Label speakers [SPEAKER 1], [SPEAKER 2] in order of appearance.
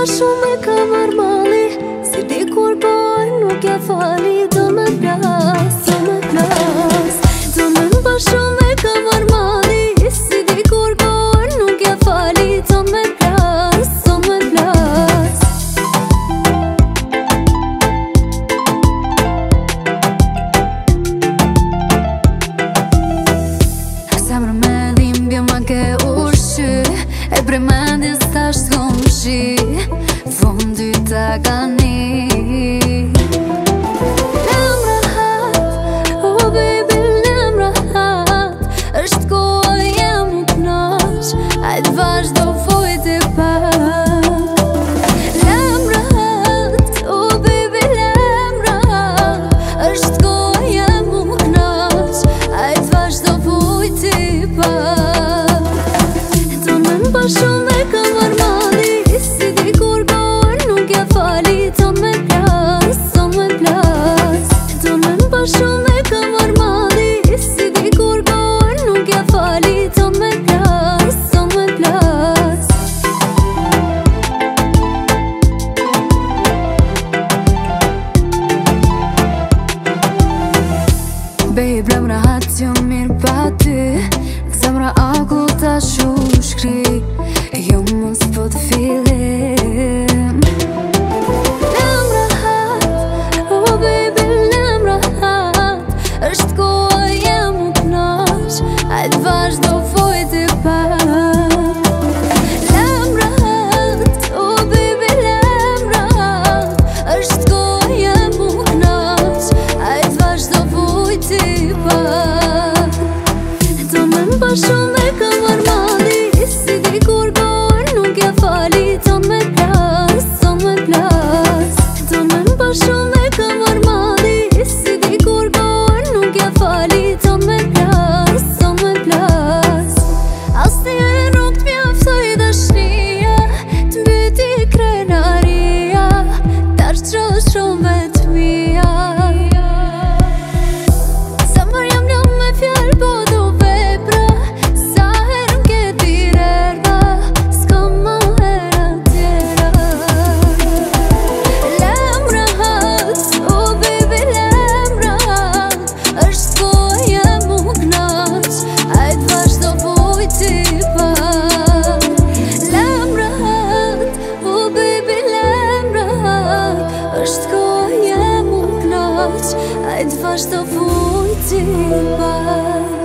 [SPEAKER 1] shumë e ka marrë mali, si dikur poj nuk ja fali. Do me plas, do me plas. Do me mba shumë e ka marrë mali, si dikur poj nuk ja fali. Do me plas, do me plas. Zemrë me dhimbje ma ke ushqy, e premendjes ta shkon shi, fondi ta ka ni. Lem rahat, oh baby lem rahat, është koha jem u knaq, ajt vazhdo vojt e pak. Lem rahat, oh baby lem rahat, është koha jem u knaq, ajt vazhdo vojt e pak. Do me mba shumë e ka marrë mali, si dikur kohën nuk ja fali. Do me plas, do me plas. Do me mba shumë e ka marrë mali, si dikur kohën nuk ja fali. Do me plas, do me plas. Babe, lem rahat jo mirë pa ty, zemra aku ta shu shkri, jo mos po të filim. Lem rahat, oh baby lem rahat, është koha jem u knaq, ajt vazhdo vojt e pak. Lem rahat, oh baby lem rahat, është koha jem u knaq, ajt vazhdo vojt e pak. Do me mba shumë e ka marrë mali, si dikur kohën nuk ja fali. Do me plas, do me plas. Do me mba shumë e ka marrë mali, si dikur kohën nuk ja fali. Do me plas, do me plas. Asnjëherë nuk t'mjaftoj dashnia, t'mbyti krenaria, tash çosh shumë vetmia. Zemër jam lëm me fjallë, po do vepra, sa herë m'ke direrva, s'ka ma hera tjera. Lem rahat, oh baby lem rahat, është koha jem u knaq, ajt vazhdo vojt e pak. Lem rahat, oh baby lem rahat, është koha jem u knaq, ajt vazhdo vojt e pak.